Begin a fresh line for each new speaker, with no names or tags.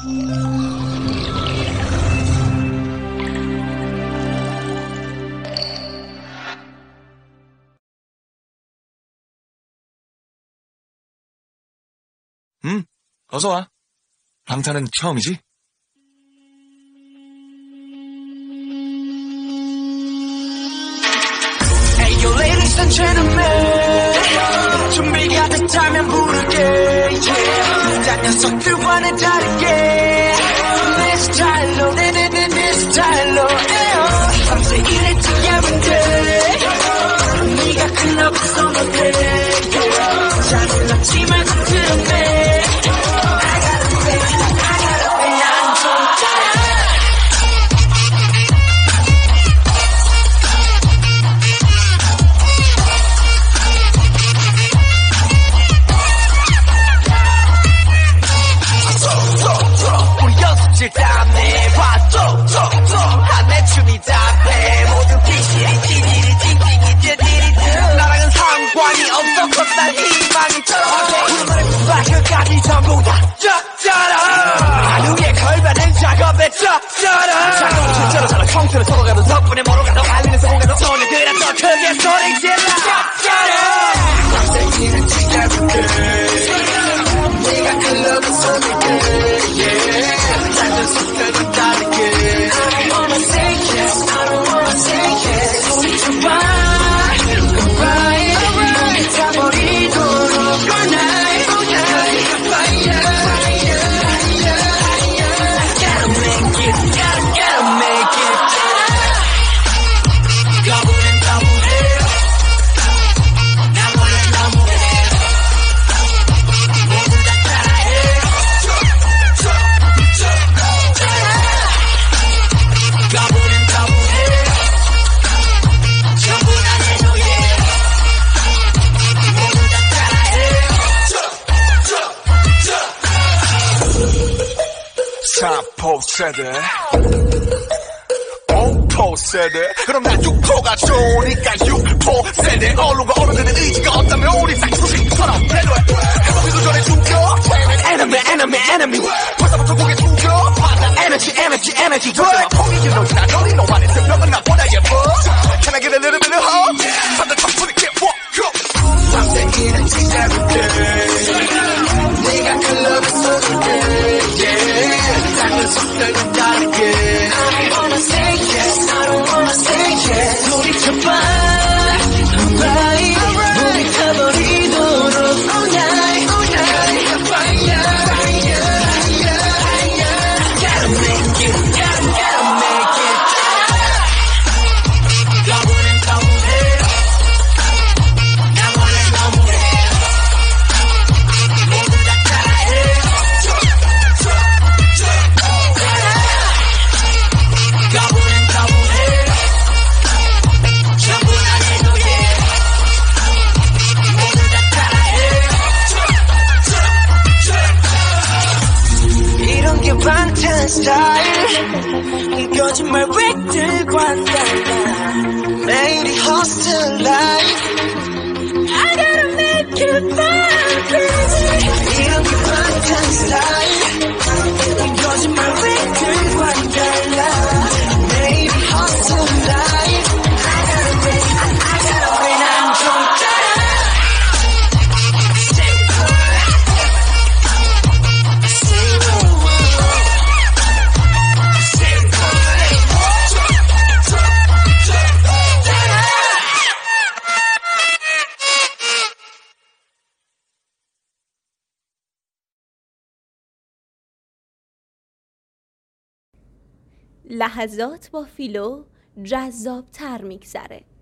어서 와. 방탄은 처음이지?
Hey yo ladies and gentlemen, 준비가 됐다면 부를게 yeah. 딴 녀석들과는 다르게 내 스타일로 내 스타일로 밤새 일했지 everyday 네가 클럽에서 못해 잘 몰랐지 말고 들었네 다음에 봐줘 한내 춤이 답해 모두 비실이 찌질이 나랑은 상관이 없어 cause 난 희망이 떨어져 발끝까지 전부 다 쩍져라 하루에 걸반은 작업에 쩍져라 자동차처럼 저런 컴퓨터를 섞어가도 덕분에 모르가도 알리는 성공가도 손에 그래 더 크게 소리 질러 쩍져라 밤새 일을 지켜볼게 네가 클럽에 쏘게 yeah. I don't wanna say yes, I don't wanna say yes. 우리 goodbye, goodbye, alright. 타버리도록 all night, all night. Fire, gotta make it, gotta make it. 거부는 거부해, 나무는 너무해. 모두 다 따라해. 거부는 거부해 전부 다 내놓게 모두 다 따라해
4포세대 5포세대 그럼 난 6포가 좋으니까 6포세대 어른과 어른들의 의지가 없다면 우리 쌍수식처럼 배려해 해보기도 전에 죽여
enemy
벌써부터 고개 숙여 받아
energy
통이지 너희나 너희 너만의 생명은 나보다 예뻐 Can I get a little bit of hope? 다들 덕분에 get walk up
밤새 일은 지자볼게 네가 클럽에 쏘게 yeah. 다른 속들은 다르게 I don't wanna say yes, I don't wanna say yes 소리쳐봐 alright 우리 타버리도록 all night, all night fire gotta make it, gotta make it 거부는 거부해 나무는 너무해 모두 다 따라해 거부는 거부해 전부 다 내놓게 모두 다 따라해 이런 게 방탄 스타일 이 거짓말 획들과 달라 매일이 hustle life I gotta make it fun baby 이런 게 방탄 스타일 이 거짓말 획들과 달라 매일이 hustle life I gotta win 난좀 따라
لحظات با فیلو جذاب تر میگذره.